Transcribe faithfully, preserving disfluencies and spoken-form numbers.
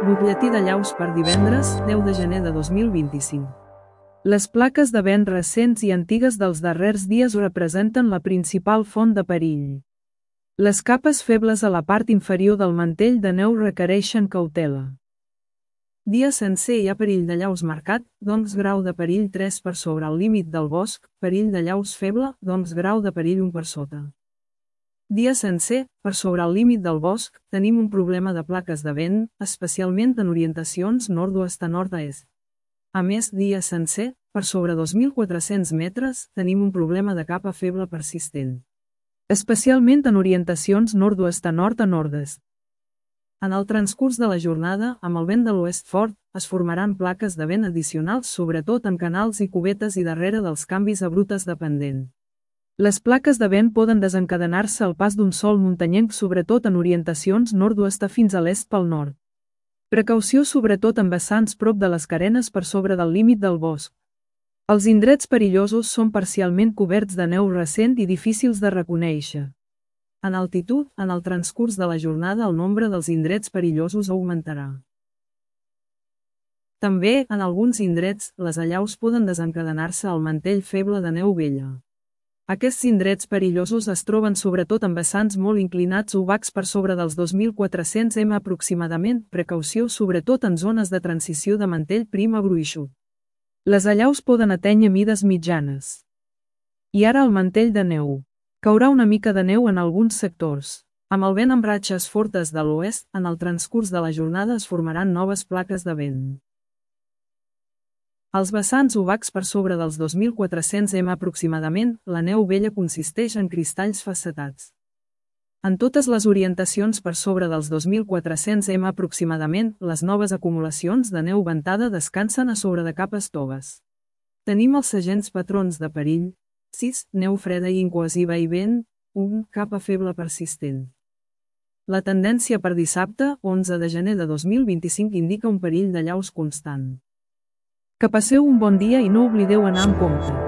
Butlletí de llaus per divendres, deu de gener de dos mil vint-i-cinc. Les plaques de vent recents i antigues dels darrers dies representen la principal font de perill. Les capes febles a la part inferior del mantell de neu requereixen cautela. Dia sencer hi ha perill de llaus marcat, doncs grau de perill tres per sobre el límit del bosc, perill de llaus feble, doncs grau de perill un per sota. Dia sencer, per sobre el límit del bosc, tenim un problema de plaques de vent, especialment en orientacions nord-oest a nord-est. A més, dia sencer, per sobre dos mil quatre-cents metres, tenim un problema de capa feble persistent. Especialment en orientacions nord-oest a nord a nord-est. En el transcurs de la jornada, amb el vent de l'oest fort, es formaran plaques de vent addicionals sobretot en canals i cubetes i darrere dels canvis a brutes de pendent. Les plaques de vent poden desencadenar-se al pas d'un sol muntanyenc sobretot en orientacions nord-oest fins a l'est pel nord. Precaució sobretot en vessants prop de les carenes per sobre del límit del bosc. Els indrets perillosos són parcialment coberts de neu recent i difícils de reconèixer. En altitud, en el transcurs de la jornada el nombre dels indrets perillosos augmentarà. També, en alguns indrets, les allaus poden desencadenar-se al mantell feble de neu vella. Aquests indrets perillosos es troben sobretot en vessants molt inclinats o obacs per sobre dels dos mil quatre-cents metres aproximadament, precaució sobretot en zones de transició de mantell prim a gruixut. Les allaus poden atènyer mides mitjanes. I ara el mantell de neu. Caurà una mica de neu en alguns sectors. Amb el vent amb ratxes fortes de l'oest, en el transcurs de la jornada es formaran noves plaques de vent. Als vessants obacs per sobre dels dos mil quatre-cents metres aproximadament, la neu vella consisteix en cristalls facetats. En totes les orientacions per sobre dels dos mil quatre-cents metres aproximadament, les noves acumulacions de neu ventada descansen a sobre de capes toves. Tenim els segents patrons de perill. sis. Neu freda i incohesiva i vent. un. Capa feble persistent. La tendència per dissabte, onze de gener de dos mil vint-i-cinc indica un perill de llaus constant. Que passeu un bon dia i no oblideu anar amb compte.